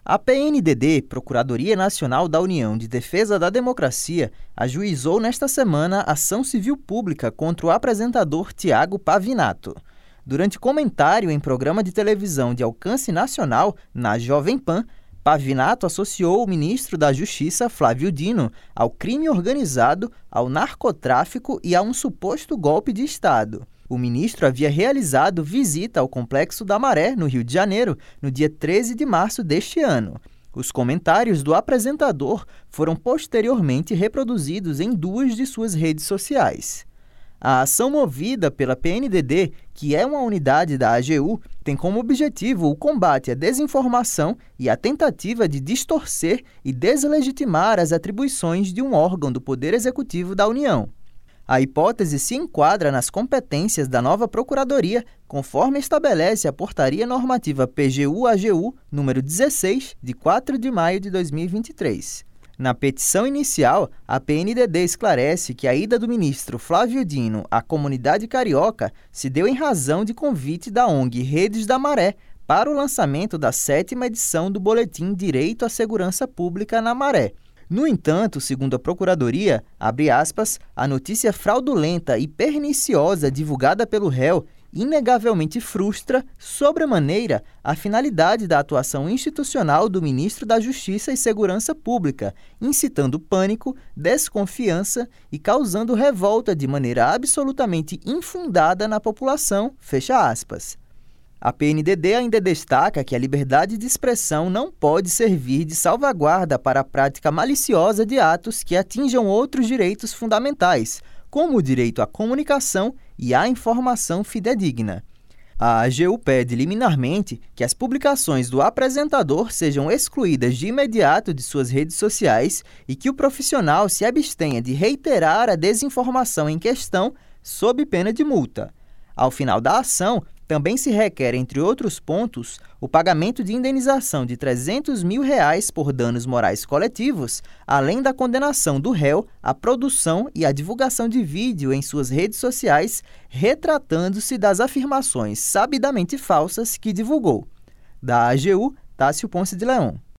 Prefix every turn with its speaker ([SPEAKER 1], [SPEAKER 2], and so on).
[SPEAKER 1] A PNDD, Procuradoria Nacional da União de Defesa da Democracia, ajuizou nesta semana ação civil pública contra o apresentador Tiago Pavinato. Durante comentário em programa de televisão de alcance nacional, na Jovem Pan, Pavinato associou o ministro da Justiça, Flávio Dino, ao crime organizado, ao narcotráfico e a um suposto golpe de Estado. O ministro havia realizado visita ao Complexo da Maré, no Rio de Janeiro, no dia 13 de março deste ano. Os comentários do apresentador foram posteriormente reproduzidos em 2 de suas redes sociais. A ação movida pela PNDD, que é uma unidade da AGU, tem como objetivo o combate à desinformação e a tentativa de distorcer e deslegitimar as atribuições de um órgão do Poder Executivo da União. A hipótese se enquadra nas competências da nova Procuradoria, conforme estabelece a Portaria Normativa PGU-AGU número 16, de 4 de maio de 2023. Na petição inicial, a PNDD esclarece que a ida do ministro Flávio Dino à comunidade carioca se deu em razão de convite da ONG Redes da Maré para o lançamento da 7ª edição do Boletim Direito à Segurança Pública na Maré. No entanto, segundo a Procuradoria, abre aspas, a notícia fraudulenta e perniciosa divulgada pelo réu inegavelmente frustra, sobremaneira, a finalidade da atuação institucional do ministro da Justiça e Segurança Pública, incitando pânico, desconfiança e causando revolta de maneira absolutamente infundada na população, fecha aspas. A PNDD ainda destaca que a liberdade de expressão não pode servir de salvaguarda para a prática maliciosa de atos que atinjam outros direitos fundamentais, como o direito à comunicação e à informação fidedigna. A AGU pede liminarmente que as publicações do apresentador sejam excluídas de imediato de suas redes sociais e que o profissional se abstenha de reiterar a desinformação em questão sob pena de multa. Ao final da ação, também se requer, entre outros pontos, o pagamento de indenização de R$300 mil por danos morais coletivos, além da condenação do réu à produção e à divulgação de vídeo em suas redes sociais, retratando-se das afirmações sabidamente falsas que divulgou. Da AGU, Tássio Ponce de Leon.